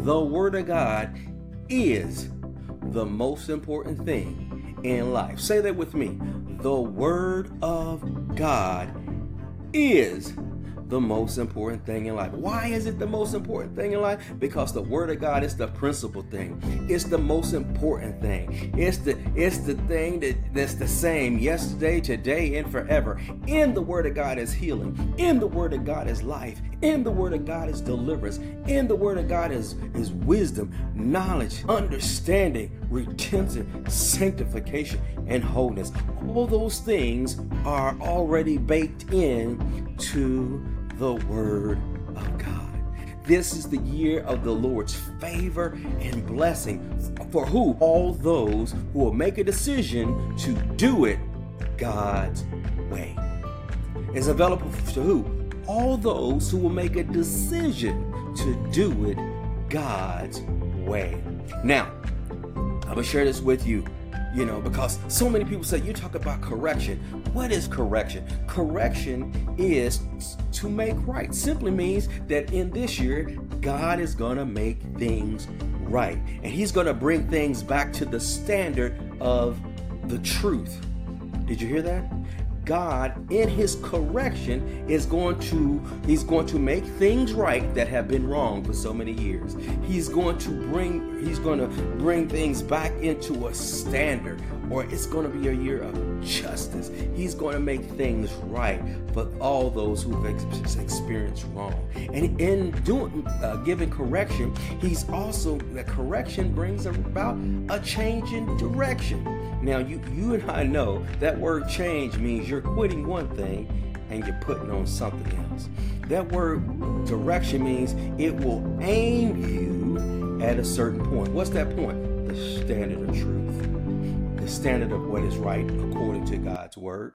the Word of God is the most important thing in life. Say that with me. The Word of God is the most important thing in life. Why is it the most important thing in life? Because the Word of God is the principal thing. It's the most important thing. It's the thing that's the same yesterday, today, and forever. In the Word of God is healing. In the Word of God is life. In the Word of God is deliverance. In the Word of God is wisdom, knowledge, understanding, redemption, sanctification, and wholeness. All those things are already baked in to the Word of God. This is the year of the Lord's favor and blessing. For who? All those who will make a decision to do it God's way. It's available to who? All those who will make a decision to do it God's way. Now, I'm going to share this with you. Because so many people say, you talk about correction. What is correction? Correction is to make right. Simply means that in this year, God is going to make things right. And He's going to bring things back to the standard of the truth. Did you hear that? God, in His correction, He's going to make things right that have been wrong for so many years. He's going to bring things back into a standard, or it's going to be a year of justice. He's going to make things right for all those who've experienced wrong. And in giving correction, the correction brings about a change in direction. Now, you and I know that word change means you're quitting one thing and you're putting on something else. That word direction means it will aim you at a certain point. What's that point? The standard of truth. The standard of what is right according to God's word.